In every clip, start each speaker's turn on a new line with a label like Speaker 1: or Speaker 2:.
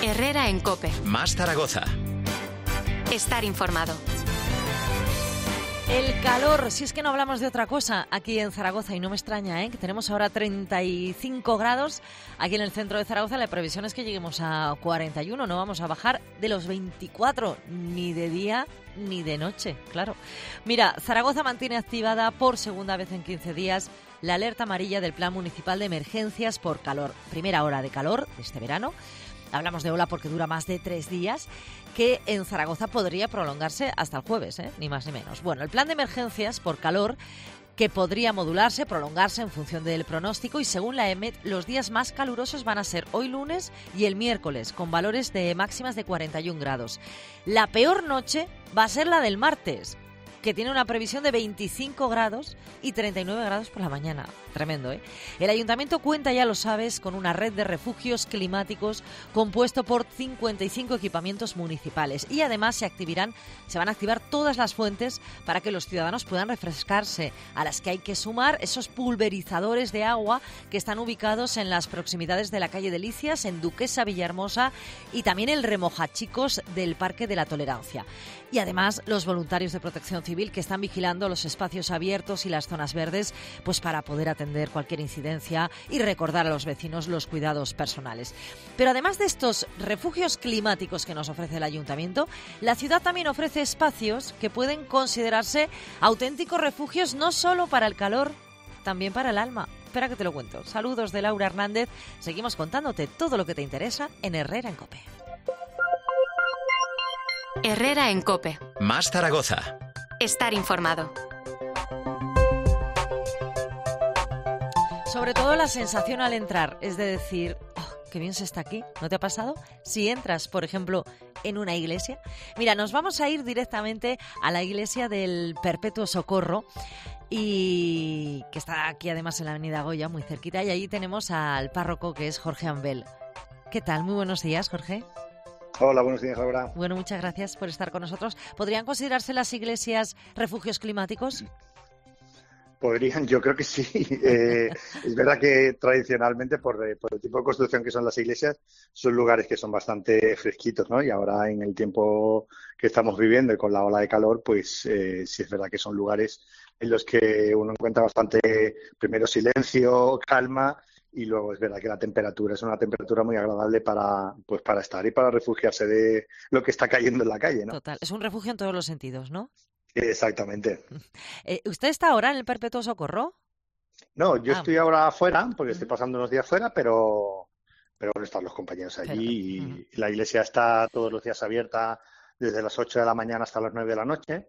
Speaker 1: Herrera en COPE.
Speaker 2: Más Zaragoza.
Speaker 1: Estar informado.
Speaker 3: El calor, si es que no hablamos de otra cosa aquí en Zaragoza, y no me extraña, que tenemos ahora 35 grados aquí en el centro de Zaragoza. La previsión es que lleguemos a 41, no vamos a bajar de los 24, ni de día ni de noche, claro. Mira, Zaragoza mantiene activada por segunda vez en 15 días la alerta amarilla del Plan Municipal de Emergencias por calor. Primera ola de calor de este verano. Hablamos de ola porque dura más de 3 días, que en Zaragoza podría prolongarse hasta el jueves, ni más ni menos. Bueno, el plan de emergencias por calor, que podría modularse, prolongarse en función del pronóstico, y según la EMET, los días más calurosos van a ser hoy lunes y el miércoles, con valores de máximas de 41 grados. La peor noche va a ser la del martes, que tiene una previsión de 25 grados y 39 grados por la mañana. Tremendo, ¿eh? El ayuntamiento cuenta, ya lo sabes, con una red de refugios climáticos compuesto por 55 equipamientos municipales, y además se van a activar todas las fuentes para que los ciudadanos puedan refrescarse, a las que hay que sumar esos pulverizadores de agua que están ubicados en las proximidades de la calle Delicias, en Duquesa Villahermosa, y también el Remojachicos del Parque de la Tolerancia. Y además los voluntarios de Protección Civil, que están vigilando los espacios abiertos y las zonas verdes, pues para poder atender cualquier incidencia y recordar a los vecinos los cuidados personales. Pero además de estos refugios climáticos que nos ofrece el ayuntamiento, la ciudad también ofrece espacios que pueden considerarse auténticos refugios, no solo para el calor, también para el alma. Espera que te lo cuento. Saludos de Laura Hernández. Seguimos contándote todo lo que te interesa en Herrera en COPE.
Speaker 1: Herrera en COPE.
Speaker 2: Más Zaragoza.
Speaker 1: Estar informado.
Speaker 3: Sobre todo la sensación al entrar, es de decir, oh, qué bien se está aquí. ¿No te ha pasado? Si entras, por ejemplo, en una iglesia. Mira, nos vamos a ir directamente a la iglesia del Perpetuo Socorro, y que está aquí además en la avenida Goya, muy cerquita, y allí tenemos al párroco, que es Jorge Ambel. ¿Qué tal? Muy buenos días, Jorge.
Speaker 4: Hola, buenos días, Laura.
Speaker 3: Bueno, muchas gracias por estar con nosotros. ¿Podrían considerarse las iglesias refugios climáticos?
Speaker 4: Podrían, yo creo que sí. Es verdad que tradicionalmente, por el tipo de construcción que son las iglesias, son lugares que son bastante fresquitos, ¿no? Y ahora, en el tiempo que estamos viviendo y con la ola de calor, pues sí es verdad que son lugares en los que uno encuentra bastante, primero, silencio, calma, y luego es verdad que la temperatura es una temperatura muy agradable para estar y para refugiarse de lo que está cayendo en la calle, ¿no?
Speaker 3: Total, es un refugio en todos los sentidos, ¿no?
Speaker 4: Exactamente.
Speaker 3: ¿Usted está ahora en el Perpetuo Socorro?
Speaker 4: No, yo estoy ahora afuera, porque estoy pasando unos días fuera, pero bueno, están los compañeros allí, y la iglesia está todos los días abierta desde las 8 de la mañana hasta las 9 de la noche.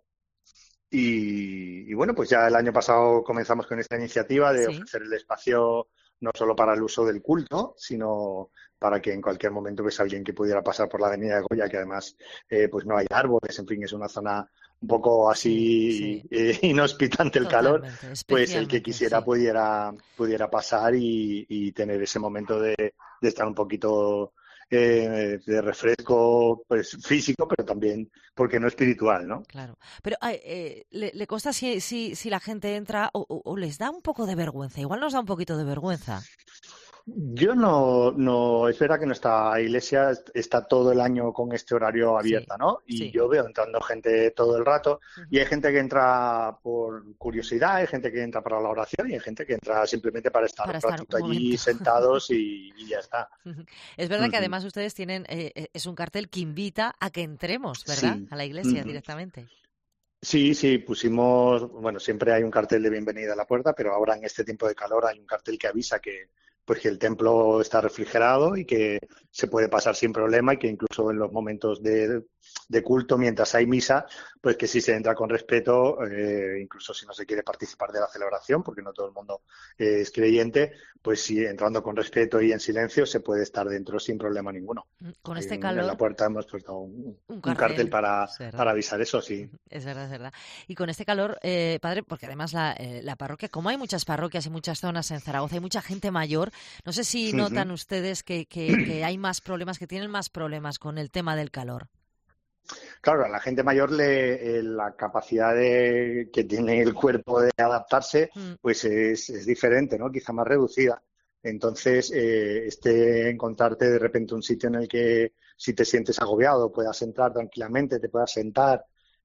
Speaker 4: Y bueno, pues ya el año pasado comenzamos con esta iniciativa de ofrecer el espacio no solo para el uso del culto, sino para que en cualquier momento pues alguien que pudiera pasar por la avenida de Goya, que además pues no hay árboles, en fin, es una zona un poco así inhóspita ante el calor, pues el que quisiera pudiera pasar y tener ese momento de estar un poquito de refresco, pues físico, pero también, porque no, espiritual, ¿no?
Speaker 3: Claro. Pero ¿le consta si la gente entra o les da un poco de vergüenza? Igual nos da un poquito de vergüenza.
Speaker 4: Yo no, es verdad que nuestra iglesia está todo el año con este horario abierta, ¿no? Y yo veo entrando gente todo el rato, y hay gente que entra por curiosidad, hay gente que entra para la oración, y hay gente que entra simplemente para estar un ratito allí sentados y ya está.
Speaker 3: Es verdad que además ustedes tienen, es un cartel que invita a que entremos, ¿verdad? A la iglesia directamente.
Speaker 4: Sí, pusimos, bueno, siempre hay un cartel de bienvenida a la puerta, pero ahora en este tiempo de calor hay un cartel que avisa que el templo está refrigerado y que se puede pasar sin problema, y que incluso en los momentos de culto, mientras hay misa, pues que sí se entra con respeto, incluso si no se quiere participar de la celebración, porque no todo el mundo es creyente, pues sí, entrando con respeto y en silencio se puede estar dentro sin problema ninguno.
Speaker 3: Con este calor.
Speaker 4: En la puerta hemos puesto un cartel para avisar eso, sí.
Speaker 3: Es verdad. Y con este calor, padre, porque además la parroquia, como hay muchas parroquias y muchas zonas en Zaragoza, hay mucha gente mayor, no sé si notan ustedes que hay más problemas, que tienen más problemas con el tema del calor.
Speaker 4: Claro, a la gente mayor la capacidad que tiene el cuerpo de adaptarse pues es diferente, ¿no? Quizá más reducida. Entonces, encontrarte de repente un sitio en el que si te sientes agobiado puedas entrar tranquilamente, te puedas sentar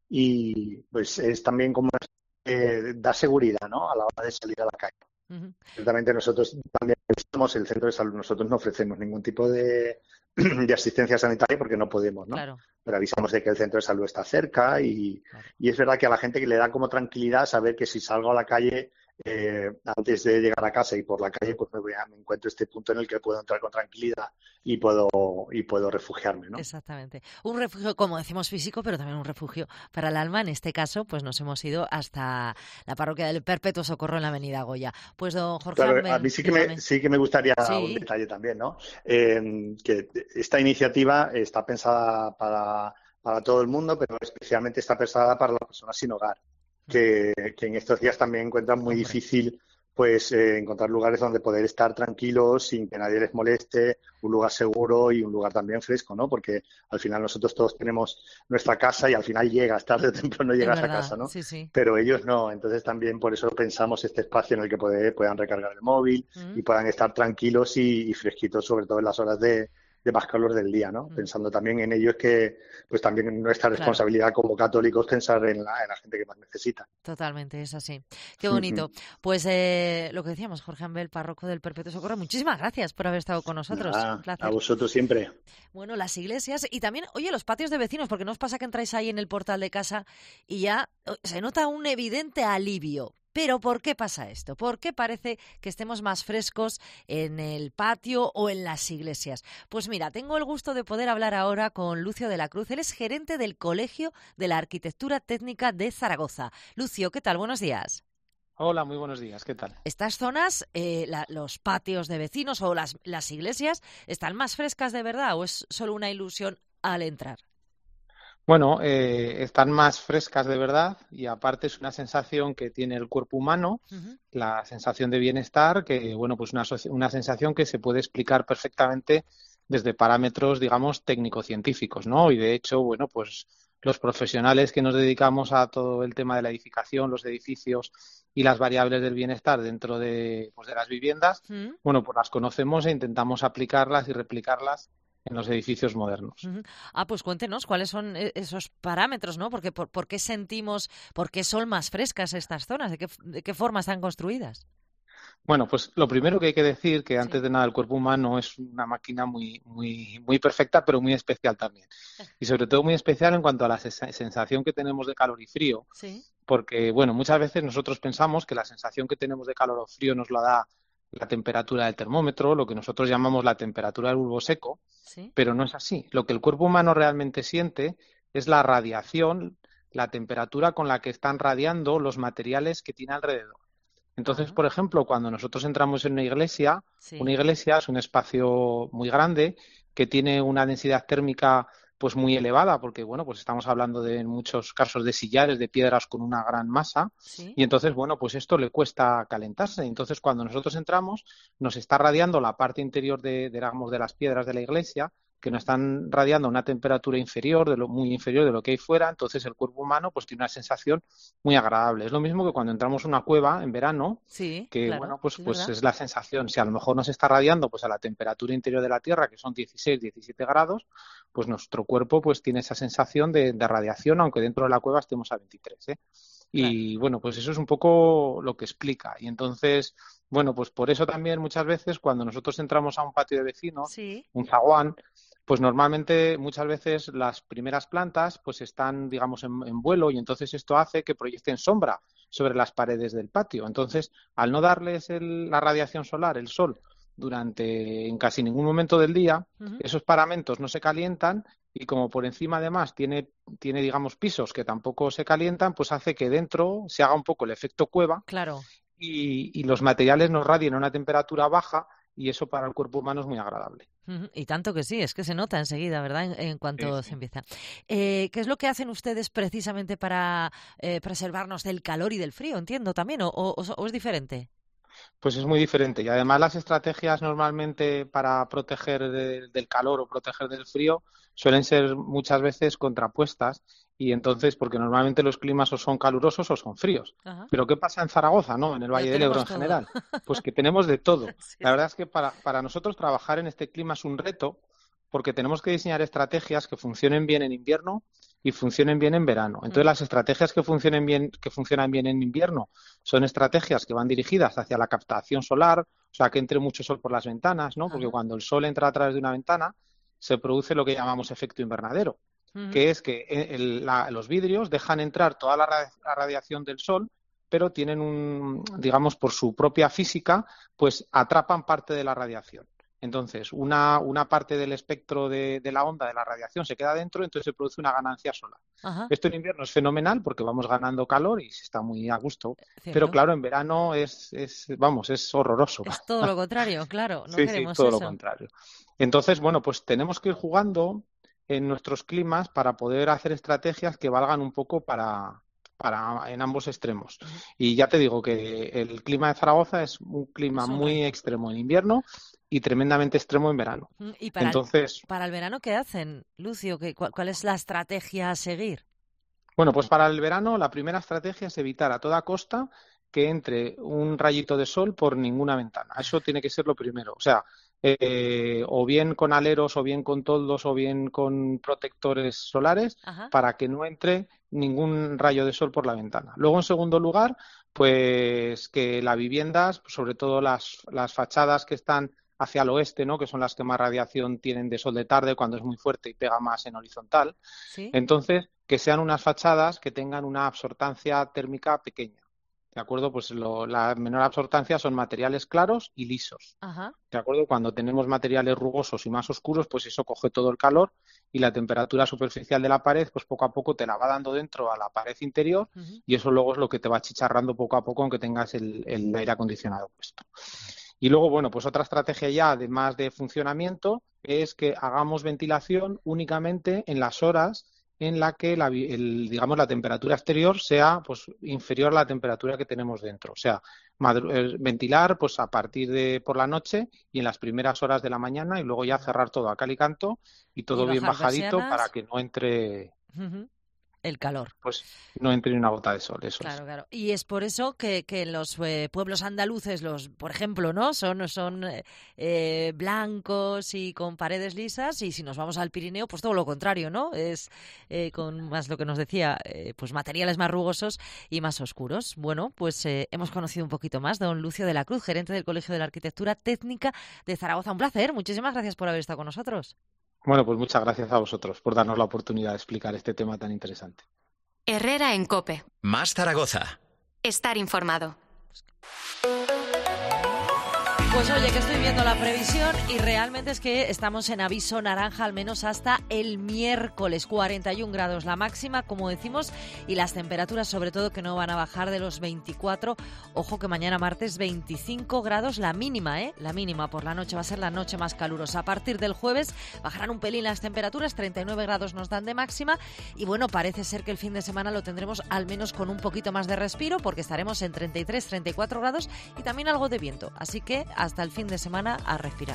Speaker 4: y pues es también como da seguridad, ¿no? A la hora de salir a la calle.
Speaker 3: Ujú.
Speaker 4: Ciertamente nosotros también somos el centro de salud, nosotros no ofrecemos ningún tipo de asistencia sanitaria porque no podemos, ¿no?
Speaker 3: Claro.
Speaker 4: Pero avisamos de que el centro de salud está cerca y es verdad que a la gente que le da como tranquilidad saber que si salgo a la calle antes de llegar a casa y por la calle pues me encuentro este punto en el que puedo entrar con tranquilidad y puedo refugiarme, ¿no?
Speaker 3: Exactamente. Un refugio, como decimos, físico, pero también un refugio para el alma. En este caso, pues nos hemos ido hasta la parroquia del Perpetuo Socorro en la Avenida Goya. Pues don Jorge
Speaker 4: Claro,
Speaker 3: Ambel,
Speaker 4: a mí sí que me gustaría un detalle también, ¿no? Que esta iniciativa está pensada para todo el mundo, pero especialmente está pensada para las personas sin hogar, que en estos días también encuentran muy difícil pues encontrar lugares donde poder estar tranquilos sin que nadie les moleste, un lugar seguro y un lugar también fresco, ¿no? Porque al final nosotros todos tenemos nuestra casa y al final llegas, tarde o temprano llegas a casa, ¿no?
Speaker 3: Sí, sí.
Speaker 4: Pero ellos no, entonces también por eso pensamos este espacio en el que puedan recargar el móvil y puedan estar tranquilos y fresquitos, sobre todo en las horas de más calor del día, ¿no? Pensando también en ellos que, pues también nuestra responsabilidad como católicos pensar en la gente que más necesita.
Speaker 3: Totalmente, es así. Qué bonito. Pues lo que decíamos, Jorge Ambel, párroco del Perpetuo Socorro, muchísimas gracias por haber estado con nosotros. Un placer.
Speaker 4: A vosotros siempre.
Speaker 3: Bueno, las iglesias y también, oye, los patios de vecinos, porque no os pasa que entráis ahí en el portal de casa y ya se nota un evidente alivio. Pero ¿por qué pasa esto? ¿Por qué parece que estemos más frescos en el patio o en las iglesias? Pues mira, tengo el gusto de poder hablar ahora con Lucio de la Cruz. Él es gerente del Colegio de la Arquitectura Técnica de Zaragoza. Lucio, ¿qué tal? Buenos días.
Speaker 5: Hola, muy buenos días. ¿Qué tal?
Speaker 3: Estas zonas, los patios de vecinos o las iglesias, ¿están más frescas de verdad o es solo una ilusión al entrar?
Speaker 5: Bueno, están más frescas de verdad y aparte es una sensación que tiene el cuerpo humano, la sensación de bienestar, que bueno, pues una sensación que se puede explicar perfectamente desde parámetros, digamos, técnico-científicos, ¿no? Y de hecho, bueno, pues los profesionales que nos dedicamos a todo el tema de la edificación, los edificios y las variables del bienestar dentro de las viviendas, bueno, pues las conocemos e intentamos aplicarlas y replicarlas en los edificios modernos.
Speaker 3: Pues cuéntenos cuáles son esos parámetros, ¿no? Porque ¿por qué por qué son más frescas estas zonas? ¿De qué forma están construidas?
Speaker 5: Bueno, pues lo primero que hay que decir que antes de nada el cuerpo humano es una máquina muy, muy, muy perfecta, pero muy especial también. Y sobre todo muy especial en cuanto a la sensación que tenemos de calor y frío.
Speaker 3: Sí.
Speaker 5: Porque, bueno, muchas veces nosotros pensamos que la sensación que tenemos de calor o frío nos la da la temperatura del termómetro, lo que nosotros llamamos la temperatura del bulbo seco, pero no es así. Lo que el cuerpo humano realmente siente es la radiación, la temperatura con la que están radiando los materiales que tiene alrededor. Entonces, por ejemplo, cuando nosotros entramos en una iglesia es un espacio muy grande que tiene una densidad térmica pues muy elevada, porque bueno, pues estamos hablando de en muchos casos de sillares, de piedras con una gran masa, y entonces bueno, pues esto le cuesta calentarse. Entonces, cuando nosotros entramos, nos está radiando la parte interior de las piedras de la iglesia, que nos están radiando a una temperatura muy inferior de lo que hay fuera. Entonces el cuerpo humano pues tiene una sensación muy agradable. Es lo mismo que cuando entramos a una cueva en verano, bueno, pues es la sensación. Si a lo mejor nos está radiando pues a la temperatura interior de la Tierra, que son 16, 17 grados, pues nuestro cuerpo pues tiene esa sensación de radiación, aunque dentro de la cueva estemos a 23, ¿eh? Y bueno, pues eso es un poco lo que explica. Y entonces, bueno, pues por eso también muchas veces cuando nosotros entramos a un patio de vecinos, un zaguán, pues normalmente muchas veces las primeras plantas pues están, digamos, en vuelo y entonces esto hace que proyecten sombra sobre las paredes del patio. Entonces, al no darles la radiación solar, el sol, en casi ningún momento del día, esos paramentos no se calientan y como por encima además tiene digamos pisos que tampoco se calientan, pues hace que dentro se haga un poco el efecto cueva y los materiales nos radien a una temperatura baja y eso para el cuerpo humano es muy agradable.
Speaker 3: Y tanto que sí, es que se nota enseguida, ¿verdad? En cuanto se empieza. ¿Qué es lo que hacen ustedes precisamente para preservarnos del calor y del frío? Entiendo también, ¿o es diferente?
Speaker 5: Pues es muy diferente y además las estrategias normalmente para proteger del calor o proteger del frío suelen ser muchas veces contrapuestas y entonces porque normalmente los climas o son calurosos o son fríos.
Speaker 3: Ajá.
Speaker 5: Pero ¿qué pasa en Zaragoza, no? En el Valle del Ebro en general. Pues que tenemos de todo.
Speaker 3: Sí.
Speaker 5: La verdad es que para nosotros trabajar en este clima es un reto porque tenemos que diseñar estrategias que funcionen bien en invierno y funcionen bien en verano. Entonces, las estrategias que funcionan bien en invierno son estrategias que van dirigidas hacia la captación solar, o sea, que entre mucho sol por las ventanas, ¿no? Porque cuando el sol entra a través de una ventana, se produce lo que llamamos efecto invernadero, que es que los vidrios dejan entrar toda la radiación del sol, pero tienen digamos, por su propia física, pues atrapan parte de la radiación. Entonces, una parte del espectro de la onda de la radiación se queda dentro, entonces se produce una ganancia solar. Ajá. Esto en invierno es fenomenal porque vamos ganando calor y se está muy a gusto. ¿Cierto? Pero claro, en verano es horroroso.
Speaker 3: Es todo lo contrario, claro. No queremos
Speaker 5: todo
Speaker 3: eso.
Speaker 5: Lo contrario. Entonces, bueno, pues tenemos que ir jugando en nuestros climas para poder hacer estrategias que valgan un poco para en ambos extremos. Y ya te digo que el clima de Zaragoza es un clima muy extremo en invierno y tremendamente extremo en verano.
Speaker 3: ¿Y para el verano qué hacen, Lucio? ¿Cuál es la estrategia a seguir?
Speaker 5: Bueno, pues para el verano la primera estrategia es evitar a toda costa que entre un rayito de sol por ninguna ventana. Eso tiene que ser lo primero. O sea, o bien con aleros, o bien con toldos, o bien con protectores solares, para que no entre ningún rayo de sol por la ventana. Luego, en segundo lugar, pues que las viviendas, sobre todo las fachadas que están hacia el oeste, ¿no? Que son las que más radiación tienen de sol de tarde cuando es muy fuerte y pega más en horizontal. ¿Sí? Entonces, que sean unas fachadas que tengan una absortancia térmica pequeña. ¿De acuerdo? Pues la menor absortancia son materiales claros y lisos. Ajá. ¿De acuerdo? Cuando tenemos materiales rugosos y más oscuros, pues eso coge todo el calor y la temperatura superficial de la pared, pues poco a poco te la va dando dentro a la pared interior y eso luego es lo que te va achicharrando poco a poco aunque tengas el aire acondicionado puesto. Y luego, bueno, pues otra estrategia ya además de funcionamiento es que hagamos ventilación únicamente en las horas en la que la temperatura exterior sea pues inferior a la temperatura que tenemos dentro. O sea, ventilar pues a partir de por la noche y en las primeras horas de la mañana y luego ya cerrar todo a cal y canto y todo bien bajadito para que no entre
Speaker 3: el calor.
Speaker 5: Pues no entre ni una gota de sol, eso
Speaker 3: claro,
Speaker 5: es.
Speaker 3: Claro. Y es por eso que en los pueblos andaluces, por ejemplo, ¿no? Son blancos y con paredes lisas, y si nos vamos al Pirineo, pues todo lo contrario, ¿no? Es con más lo que nos decía, pues materiales más rugosos y más oscuros. Bueno, pues hemos conocido un poquito más don Lucio de la Cruz, gerente del Colegio de la Arquitectura Técnica de Zaragoza. Un placer, muchísimas gracias por haber estado con nosotros.
Speaker 5: Bueno, pues muchas gracias a vosotros por darnos la oportunidad de explicar este tema tan interesante.
Speaker 1: Herrera en COPE.
Speaker 2: Más Zaragoza.
Speaker 1: Estar informado.
Speaker 3: Pues oye, que estoy viendo la previsión y realmente es que estamos en aviso naranja al menos hasta el miércoles. 41 grados la máxima, como decimos, y las temperaturas sobre todo que no van a bajar de los 24. Ojo que mañana martes 25 grados la mínima, ¿eh? La mínima por la noche va a ser la noche más calurosa. A partir del jueves bajarán un pelín las temperaturas, 39 grados nos dan de máxima y bueno, parece ser que el fin de semana lo tendremos al menos con un poquito más de respiro porque estaremos en 33, 34 grados y también algo de viento. Así que hasta el fin de semana a respirar.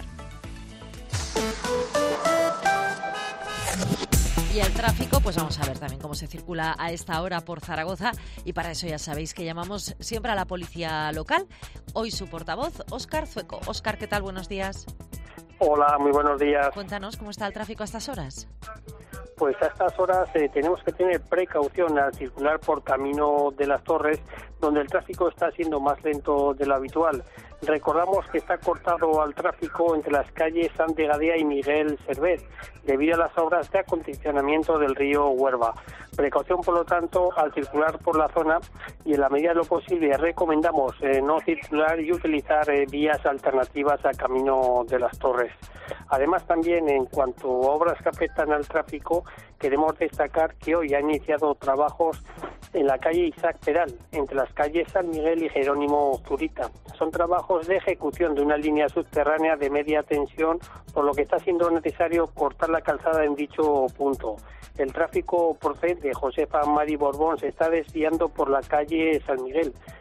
Speaker 3: Y el tráfico, pues vamos a ver también cómo se circula a esta hora por Zaragoza y para eso ya sabéis que llamamos siempre a la policía local. Hoy su portavoz, Óscar Zueco. Óscar, ¿qué tal? Buenos días.
Speaker 6: Hola, muy buenos días.
Speaker 3: Cuéntanos, ¿cómo está el tráfico a estas horas?
Speaker 6: Pues a estas horas tenemos que tener precaución al circular por Camino de las Torres, donde el tráfico está siendo más lento de lo habitual. Recordamos que está cortado al tráfico entre las calles San de Gadea y Miguel Servet, debido a las obras de acondicionamiento del río Huerva. Precaución, por lo tanto, al circular por la zona y en la medida de lo posible recomendamos no circular y utilizar vías alternativas al Camino de las Torres. Además, también en cuanto a obras que afectan al tráfico, queremos destacar que hoy ha iniciado trabajos en la calle Isaac Peral, entre las calles San Miguel y Jerónimo Zurita. Son trabajos de ejecución de una línea subterránea de media tensión, por lo que está siendo necesario cortar la calzada en dicho punto. El tráfico procedente de Josefa Mari Borbón se está desviando por la calle San Miguel,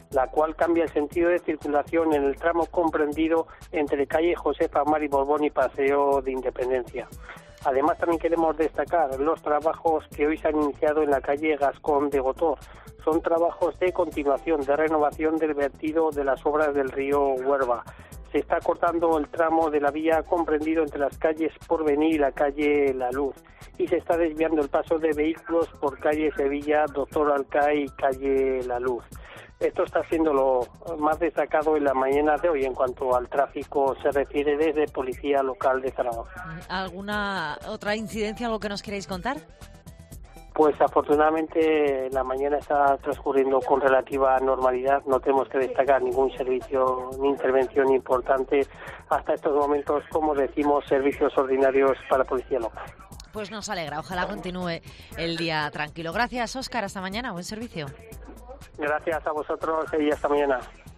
Speaker 6: la cual cambia el sentido de circulación en el tramo comprendido entre calle Josefa Mari Borbón y Paseo de Independencia. Además, también queremos destacar los trabajos que hoy se han iniciado en la calle Gascón de Gotor. Son trabajos de continuación, de renovación del vertido de las obras del río Huerva. Se está cortando el tramo de la vía comprendido entre las calles Porvenir y la calle La Luz, y se está desviando el paso de vehículos por calle Sevilla, Doctor Alcáy y calle La Luz. Esto está siendo lo más destacado en la mañana de hoy en cuanto al tráfico se refiere desde Policía Local de Zaragoza.
Speaker 3: ¿Alguna otra incidencia, algo que nos queráis contar?
Speaker 6: Pues afortunadamente la mañana está transcurriendo con relativa normalidad. No tenemos que destacar ningún servicio ni intervención importante hasta estos momentos, como decimos, servicios ordinarios para la Policía Local.
Speaker 3: Pues nos alegra, ojalá continúe el día tranquilo. Gracias, Óscar, hasta mañana, buen servicio.
Speaker 6: Gracias a vosotros y hasta mañana.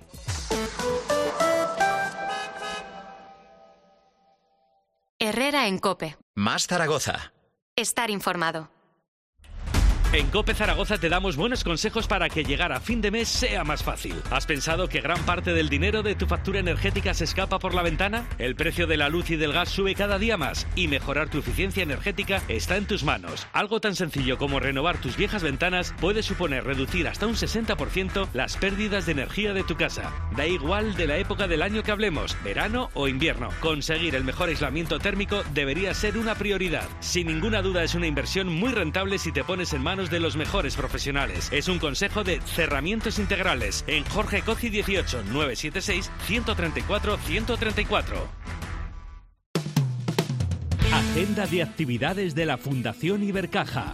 Speaker 1: Herrera en COPE.
Speaker 2: Más Zaragoza.
Speaker 1: Estar informado.
Speaker 7: En COPE Zaragoza te damos buenos consejos para que llegar a fin de mes sea más fácil. ¿Has pensado que gran parte del dinero de tu factura energética se escapa por la ventana? El precio de la luz y del gas sube cada día más y mejorar tu eficiencia energética está en tus manos. Algo tan sencillo como renovar tus viejas ventanas puede suponer reducir hasta un 60% las pérdidas de energía de tu casa. Da igual de la época del año que hablemos, verano o invierno. Conseguir el mejor aislamiento térmico debería ser una prioridad. Sin ninguna duda es una inversión muy rentable si te pones en manos de los mejores profesionales. Es un consejo de Cerramientos Integrales en Jorge Coci 18 976 134 134.
Speaker 8: Agenda de actividades de la Fundación Ibercaja.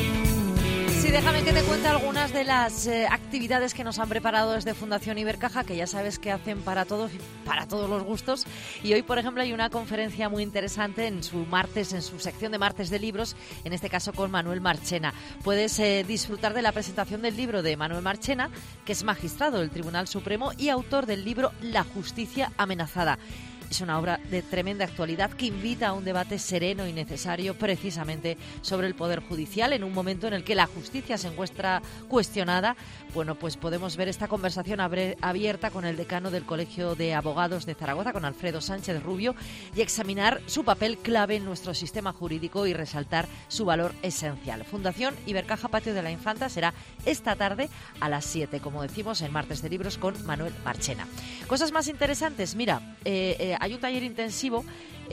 Speaker 3: Sí, déjame que te cuente algunas de las actividades que nos han preparado desde Fundación Ibercaja, que ya sabes que hacen para todos los gustos. Y hoy, por ejemplo, hay una conferencia muy interesante en su sección de martes de libros, en este caso con Manuel Marchena. Puedes disfrutar de la presentación del libro de Manuel Marchena, que es magistrado del Tribunal Supremo y autor del libro La justicia amenazada. Es una obra de tremenda actualidad que invita a un debate sereno y necesario precisamente sobre el Poder Judicial en un momento en el que la justicia se encuentra cuestionada. Bueno, pues podemos ver esta conversación abierta con el decano del Colegio de Abogados de Zaragoza, con Alfredo Sánchez Rubio, y examinar su papel clave en nuestro sistema jurídico y resaltar su valor esencial. Fundación Ibercaja Patio de la Infanta será esta tarde a las 7, como decimos, en Martes de Libros con Manuel Marchena. Cosas más interesantes, mira, hay un taller intensivo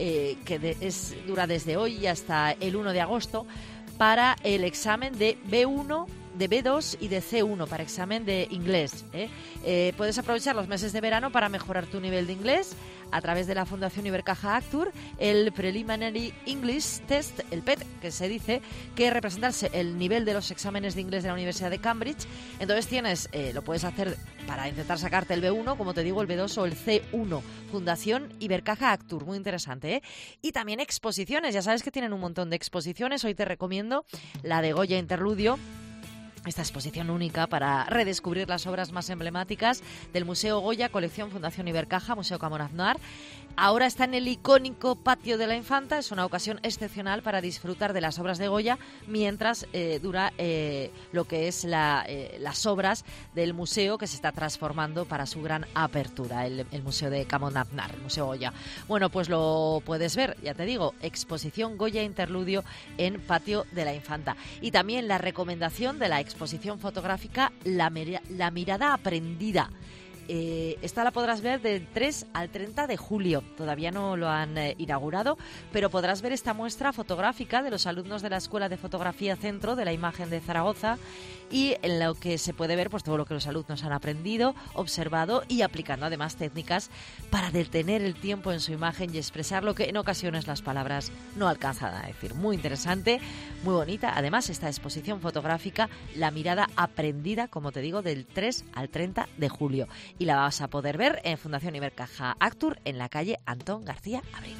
Speaker 3: que dura desde hoy hasta el 1 de agosto para el examen de B1, de B2 y de C1 para examen de inglés. Puedes aprovechar los meses de verano para mejorar tu nivel de inglés a través de la Fundación Ibercaja Actur, el Preliminary English Test, el PET, que se dice, que representa el nivel de los exámenes de inglés de la Universidad de Cambridge. Entonces lo puedes hacer para intentar sacarte el B1, como te digo, el B2 o el C1. Fundación Ibercaja Actur, muy interesante, Y también exposiciones, ya sabes que tienen un montón de exposiciones. Hoy te recomiendo la de Goya Interludio, esta exposición única para redescubrir las obras más emblemáticas del Museo Goya, colección Fundación Ibercaja, Museo Camões Aznar. Ahora está en el icónico Patio de la Infanta. Es una ocasión excepcional para disfrutar de las obras de Goya mientras dura lo que es las obras del museo que se está transformando para su gran apertura, el Museo de Camões Aznar, el Museo Goya. Bueno, pues lo puedes ver, ya te digo, exposición Goya Interludio en Patio de la Infanta. Y también la recomendación de la exposición fotográfica La mirada aprendida. Esta la podrás ver del 3 al 30 de julio. Todavía no lo han inaugurado, pero podrás ver esta muestra fotográfica de los alumnos de la Escuela de Fotografía Centro de la Imagen de Zaragoza, y en lo que se puede ver pues todo lo que los alumnos han aprendido, observado y aplicando además técnicas para detener el tiempo en su imagen y expresar lo que en ocasiones las palabras no alcanzan a decir. Muy interesante, muy bonita. Además, esta exposición fotográfica, La mirada aprendida, como te digo, del 3 al 30 de julio. Y la vas a poder ver en Fundación Ibercaja Actur, en la calle Antón García Abril.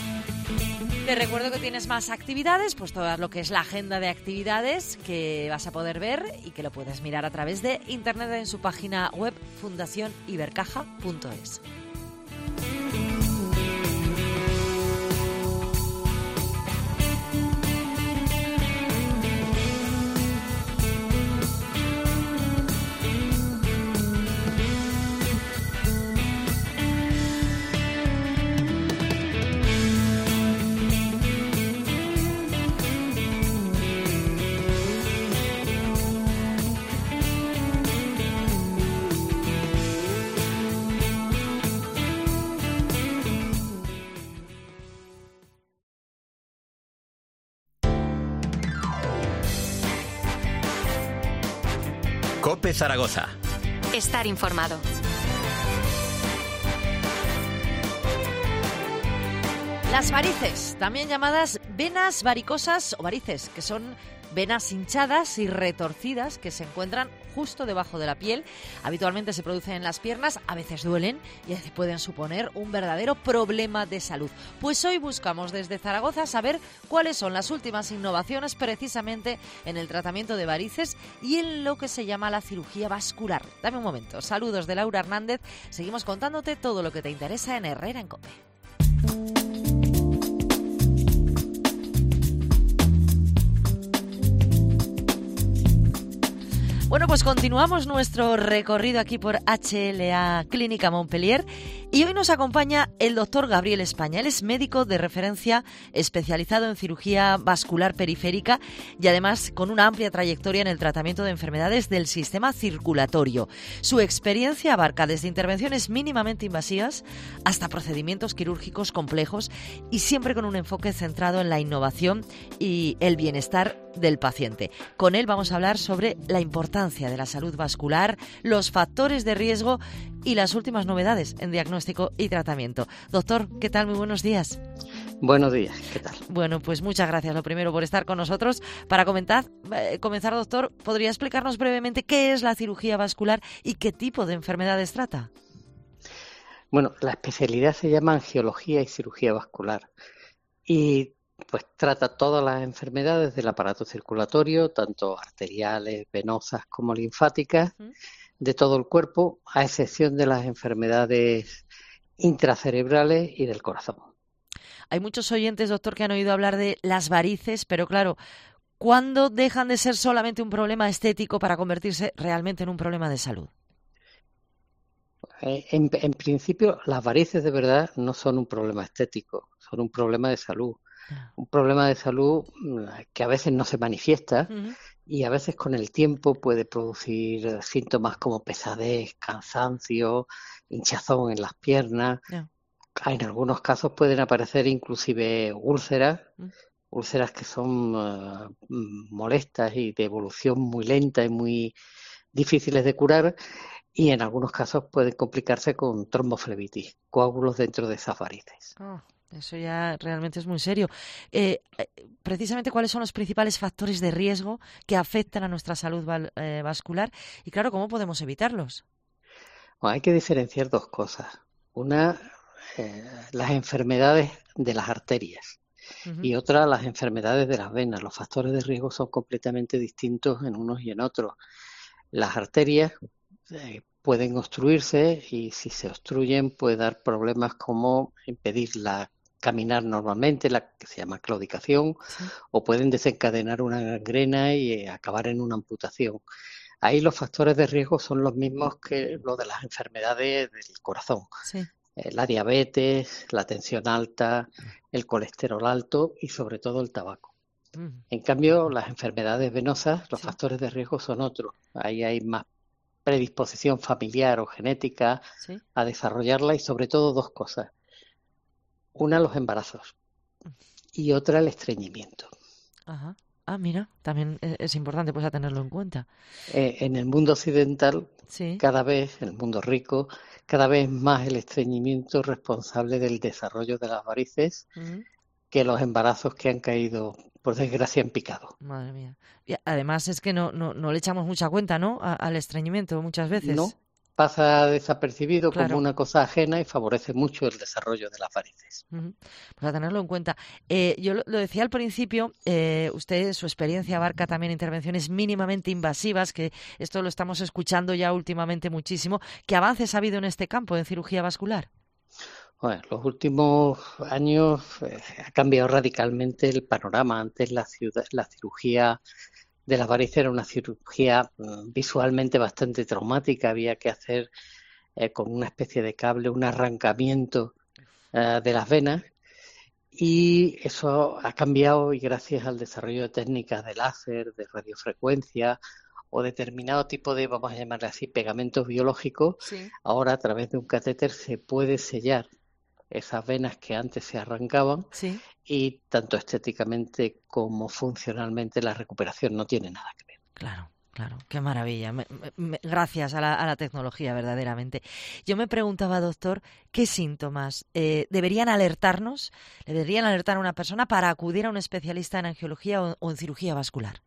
Speaker 3: Te recuerdo que tienes más actividades, pues todo lo que es la agenda de actividades que vas a poder ver y que lo puedes mirar a través de internet en su página web fundacionibercaja.es.
Speaker 2: COPE Zaragoza.
Speaker 1: Estar informado.
Speaker 3: Las varices, también llamadas venas varicosas o varices, que son venas hinchadas y retorcidas que se encuentran justo debajo de la piel. Habitualmente se producen en las piernas, a veces duelen y a veces pueden suponer un verdadero problema de salud. Pues hoy buscamos desde Zaragoza saber cuáles son las últimas innovaciones precisamente en el tratamiento de varices y en lo que se llama la cirugía vascular. Dame un momento. Saludos de Laura Hernández. Seguimos contándote todo lo que te interesa en Herrera en COPE. Bueno, pues continuamos nuestro recorrido aquí por HLA Clínica Montpellier y hoy nos acompaña el doctor Gabriel España. Él es médico de referencia especializado en cirugía vascular periférica y además con una amplia trayectoria en el tratamiento de enfermedades del sistema circulatorio. Su experiencia abarca desde intervenciones mínimamente invasivas hasta procedimientos quirúrgicos complejos y siempre con un enfoque centrado en la innovación y el bienestar del paciente. Con él vamos a hablar sobre la importancia de la salud vascular, los factores de riesgo y las últimas novedades en diagnóstico y tratamiento. Doctor, ¿qué tal? Muy buenos días.
Speaker 9: Buenos días, ¿qué tal?
Speaker 3: Bueno, pues muchas gracias lo primero por estar con nosotros. Para comenzar, doctor, ¿podría explicarnos brevemente qué es la cirugía vascular y qué tipo de enfermedades trata?
Speaker 9: Bueno, la especialidad se llama angiología y cirugía vascular y pues trata todas las enfermedades del aparato circulatorio, tanto arteriales, venosas como linfáticas, de todo el cuerpo, a excepción de las enfermedades intracerebrales y del corazón.
Speaker 3: Hay muchos oyentes, doctor, que han oído hablar de las varices, pero claro, ¿cuándo dejan de ser solamente un problema estético para convertirse realmente en un problema de salud?
Speaker 9: En principio, las varices de verdad no son un problema estético, son un problema de salud. Un problema de salud que a veces no se manifiesta y a veces con el tiempo puede producir síntomas como pesadez, cansancio, hinchazón en las piernas. En algunos casos pueden aparecer inclusive úlceras que son molestas y de evolución muy lenta y muy difíciles de curar, y en algunos casos pueden complicarse con tromboflebitis, coágulos dentro de esas varices.
Speaker 3: Eso ya realmente es muy serio. Precisamente, ¿cuáles son los principales factores de riesgo que afectan a nuestra salud vascular? Y claro, ¿cómo podemos evitarlos?
Speaker 9: Bueno, hay que diferenciar dos cosas. Una, las enfermedades de las arterias y otra, las enfermedades de las venas. Los factores de riesgo son completamente distintos en unos y en otros. Las arterias pueden obstruirse y si se obstruyen puede dar problemas como impedir caminar normalmente, la que se llama claudicación, o pueden desencadenar una gangrena y acabar en una amputación. Ahí los factores de riesgo son los mismos que los de las enfermedades del corazón. La diabetes, la tensión alta, el colesterol alto y sobre todo el tabaco. En cambio, las enfermedades venosas, los factores de riesgo son otros. Ahí hay más predisposición familiar o genética a desarrollarla y sobre todo dos cosas. Una, los embarazos y otra, el estreñimiento.
Speaker 3: Mira, también es importante pues a tenerlo en cuenta.
Speaker 9: En el mundo occidental, cada vez, en el mundo rico, cada vez más el estreñimiento es responsable del desarrollo de las varices que los embarazos que han caído, por desgracia, en picado.
Speaker 3: Madre mía. Y además es que no le echamos mucha cuenta, ¿no?, al estreñimiento muchas veces.
Speaker 9: No, pasa desapercibido como una cosa ajena y favorece mucho el desarrollo de las varices.
Speaker 3: Pues a tenerlo en cuenta. Yo lo decía al principio, usted, su experiencia abarca también intervenciones mínimamente invasivas, que esto lo estamos escuchando ya últimamente muchísimo. ¿Qué avances ha habido en este campo, en cirugía vascular?
Speaker 9: Bueno, los últimos años ha cambiado radicalmente el panorama. Antes la cirugía de las varices era una cirugía visualmente bastante traumática. Había que hacer con una especie de cable un arrancamiento de las venas, y eso ha cambiado, y gracias al desarrollo de técnicas de láser, de radiofrecuencia o determinado tipo de, vamos a llamarle así, pegamentos biológicos, ahora a través de un catéter se puede sellar esas venas que antes se arrancaban, y tanto estéticamente como funcionalmente la recuperación no tiene nada que ver.
Speaker 3: Claro. Claro, qué maravilla. Gracias a la tecnología, verdaderamente. Yo me preguntaba, doctor, ¿qué síntomas deberían alertarnos, deberían alertar a una persona para acudir a un especialista en angiología o en cirugía vascular?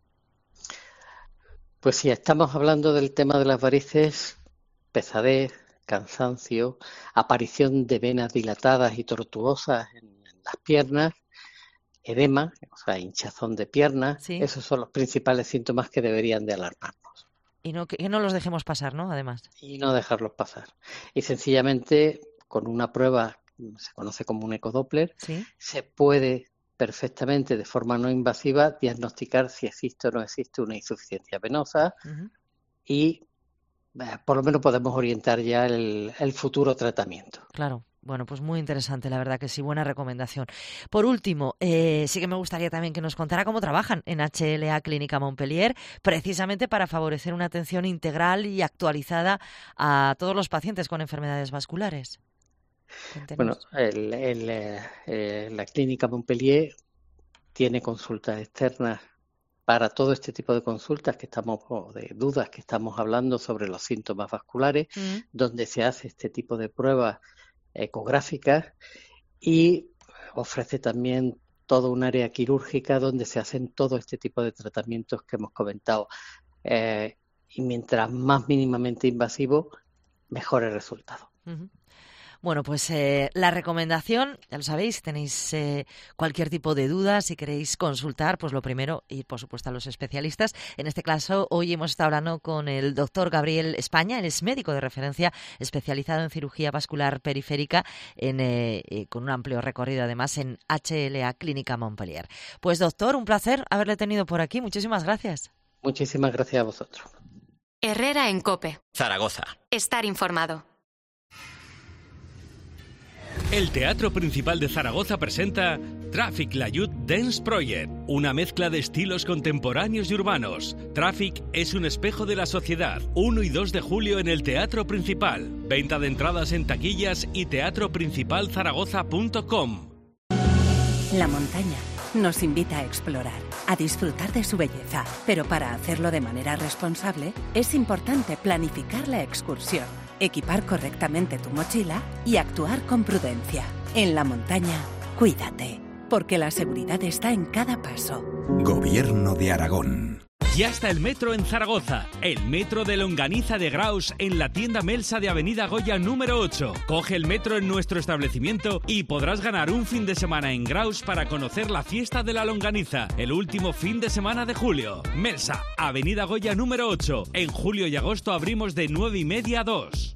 Speaker 9: Pues si estamos hablando del tema de las varices, pesadez, cansancio, aparición de venas dilatadas y tortuosas en las piernas, edema, o sea, hinchazón de piernas, ¿sí? Esos son los principales síntomas que deberían de alarmarnos.
Speaker 3: Y que no los dejemos pasar, ¿no? Además.
Speaker 9: Y no dejarlos pasar. Y sencillamente, con una prueba, se conoce como un ecodoppler, ¿sí? Se puede perfectamente, de forma no invasiva, diagnosticar si existe o no existe una insuficiencia venosa y por lo menos podemos orientar ya el futuro tratamiento.
Speaker 3: Claro. Bueno, pues muy interesante, la verdad que sí, buena recomendación. Por último, sí que me gustaría también que nos contara cómo trabajan en HLA Clínica Montpellier, precisamente para favorecer una atención integral y actualizada a todos los pacientes con enfermedades vasculares. Cuéntenos.
Speaker 9: Bueno, la Clínica Montpellier tiene consultas externas para todo este tipo de consultas de dudas que estamos hablando sobre los síntomas vasculares, donde se hace este tipo de pruebas ecográficas y ofrece también todo un área quirúrgica donde se hacen todo este tipo de tratamientos que hemos comentado. Y mientras más mínimamente invasivo, mejor el resultado.
Speaker 3: Bueno, pues la recomendación, ya lo sabéis, si tenéis cualquier tipo de duda, si queréis consultar, pues lo primero, ir por supuesto a los especialistas. En este caso, hoy hemos estado hablando con el doctor Gabriel España, él es médico de referencia especializado en cirugía vascular periférica, con un amplio recorrido además en HLA Clínica Montpellier. Pues doctor, un placer haberle tenido por aquí, muchísimas gracias.
Speaker 9: Muchísimas gracias a vosotros.
Speaker 1: Herrera en COPE.
Speaker 2: Zaragoza.
Speaker 1: Estar informado.
Speaker 7: El Teatro Principal de Zaragoza presenta Traffic La Youth Dance Project, una mezcla de estilos contemporáneos y urbanos. Traffic es un espejo de la sociedad. 1 y 2 de julio en el Teatro Principal. Venta de entradas en taquillas y teatroprincipalzaragoza.com.
Speaker 10: La montaña nos invita a explorar, a disfrutar de su belleza, pero para hacerlo de manera responsable es importante planificar la excursión, equipar correctamente tu mochila y actuar con prudencia. En la montaña, cuídate, porque la seguridad está en cada paso.
Speaker 11: Gobierno de Aragón.
Speaker 7: Ya está el metro en Zaragoza, el metro de Longaniza de Graus en la tienda Melsa de Avenida Goya número 8. Coge el metro en nuestro establecimiento y podrás ganar un fin de semana en Graus para conocer la fiesta de la longaniza, el último fin de semana de julio. Melsa, Avenida Goya número 8. En julio y agosto abrimos de 9:30 a 2.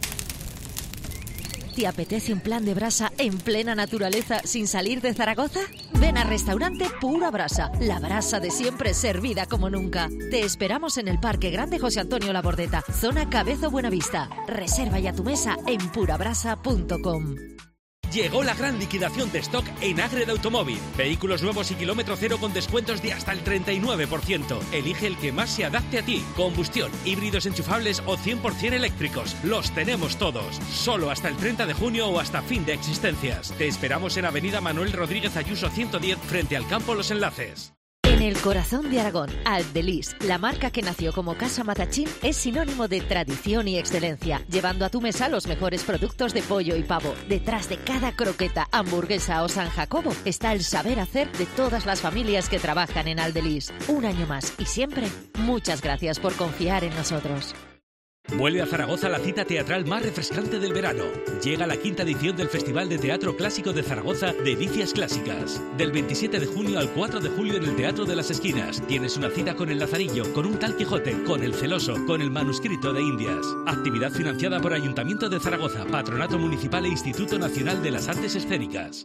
Speaker 12: ¿Te apetece un plan de brasa en plena naturaleza sin salir de Zaragoza? Ven al restaurante Pura Brasa, la brasa de siempre servida como nunca. Te esperamos en el Parque Grande José Antonio Labordeta, zona Cabezo Buenavista. Reserva ya tu mesa en purabrasa.com.
Speaker 7: Llegó la gran liquidación de stock en Agred Automóvil. Vehículos nuevos y kilómetro cero con descuentos de hasta el 39%. Elige el que más se adapte a ti. Combustión, híbridos enchufables o 100% eléctricos. Los tenemos todos. Solo hasta el 30 de junio o hasta fin de existencias. Te esperamos en Avenida Manuel Rodríguez Ayuso 110 frente al Campo Los Enlaces.
Speaker 12: En el corazón de Aragón, Aldelis, la marca que nació como Casa Matachín, es sinónimo de tradición y excelencia, llevando a tu mesa los mejores productos de pollo y pavo. Detrás de cada croqueta, hamburguesa o San Jacobo está el saber hacer de todas las familias que trabajan en Aldelis. Un año más y siempre, muchas gracias por confiar en nosotros.
Speaker 7: Vuelve a Zaragoza la cita teatral más refrescante del verano. Llega la 5ª edición del Festival de Teatro Clásico de Zaragoza, Delicias Clásicas. Del 27 de junio al 4 de julio en el Teatro de las Esquinas. Tienes una cita con el Lazarillo, con un tal Quijote, con el Celoso, con el Manuscrito de Indias. Actividad financiada por Ayuntamiento de Zaragoza, Patronato Municipal e Instituto Nacional de las Artes Escénicas.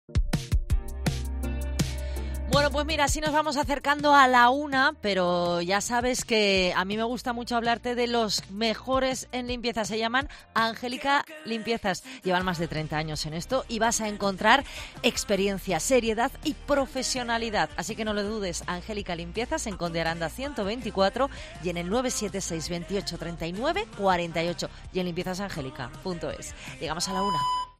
Speaker 3: Bueno, pues mira, así nos vamos acercando a la 1, pero ya sabes que a mí me gusta mucho hablarte de los mejores en limpieza. Se llaman Angélica Limpiezas. Llevan más de 30 años en esto y vas a encontrar experiencia, seriedad y profesionalidad. Así que no lo dudes, Angélica Limpiezas en Conde Aranda 124 y en el 976 28 39 48 y en limpiezasangélica.es. Llegamos a la 1.